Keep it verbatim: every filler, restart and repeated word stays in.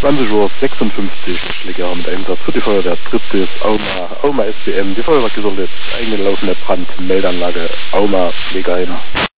zwanzig Uhr sechsundfünfzig Schläger mit Einsatz für die Feuerwehr Triptis, Auma, Auma S B M. Die Feuerwehr gesoldet, eingelaufene Brandmeldeanlage Auma Pflegeheim.